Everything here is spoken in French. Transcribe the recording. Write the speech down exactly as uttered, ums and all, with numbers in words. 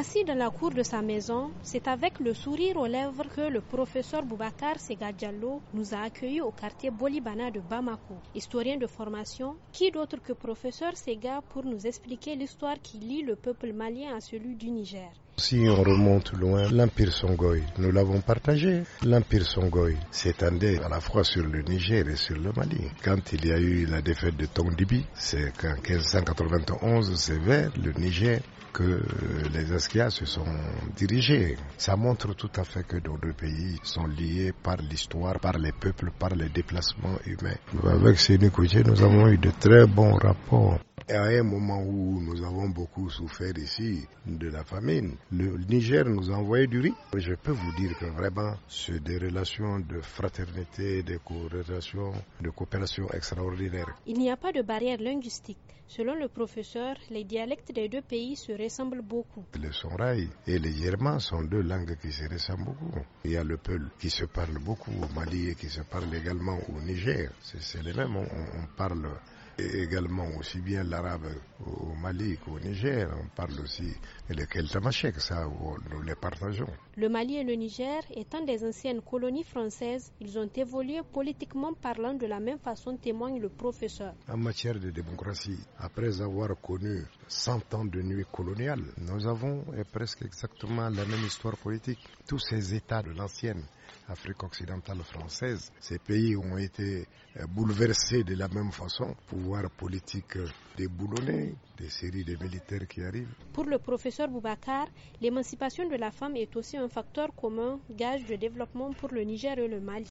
Assis dans la cour de sa maison, c'est avec le sourire aux lèvres que le professeur Boubacar Sega Diallo nous a accueillis au quartier Bolibana de Bamako. Historien de formation, qui d'autre que professeur Sega pour nous expliquer l'histoire qui lie le peuple malien à celui du Niger. Si on remonte loin, l'Empire Songhai, nous l'avons partagé. L'Empire Songhai s'étendait à la fois sur le Niger et sur le Mali. Quand il y a eu la défaite de Tondibi, c'est qu'en quinze cent quatre-vingt-onze, c'est vers le Niger que les Askia se sont dirigés. Ça montre tout à fait que nos deux pays sont liés par l'histoire, par les peuples, par les déplacements humains. Avec Séné Kouché, nous avons eu de très bons rapports. Et à un moment où nous avons beaucoup souffert ici de la famine, le Niger nous a envoyé du riz. Je peux vous dire que vraiment, c'est des relations de fraternité, des relations de coopération extraordinaires. Il n'y a pas de barrière linguistique. Selon le professeur, les dialectes des deux pays se ressemblent beaucoup. Le Songhai et le Yerma sont deux langues qui se ressemblent beaucoup. Il y a le Peul qui se parle beaucoup au Mali et qui se parle également au Niger. C'est les mêmes, on, on parle et également aussi bien l'arabe au Mali qu'au Niger. On parle aussi le keltamachek, ça nous les partageons. Le Mali et le Niger étant des anciennes colonies françaises, ils ont évolué politiquement parlant de la même façon, témoigne le professeur. En matière de démocratie, après avoir connu cent ans de nuit coloniale, nous avons presque exactement la même histoire politique. Tous ces États de l'ancienne Afrique occidentale française, ces pays ont été bouleversés de la même façon. Pouvoir politique déboulonné, des séries de militaires qui arrivent. Pour le professeur Boubacar, l'émancipation de la femme est aussi un facteur commun, gage de développement pour le Niger et le Mali.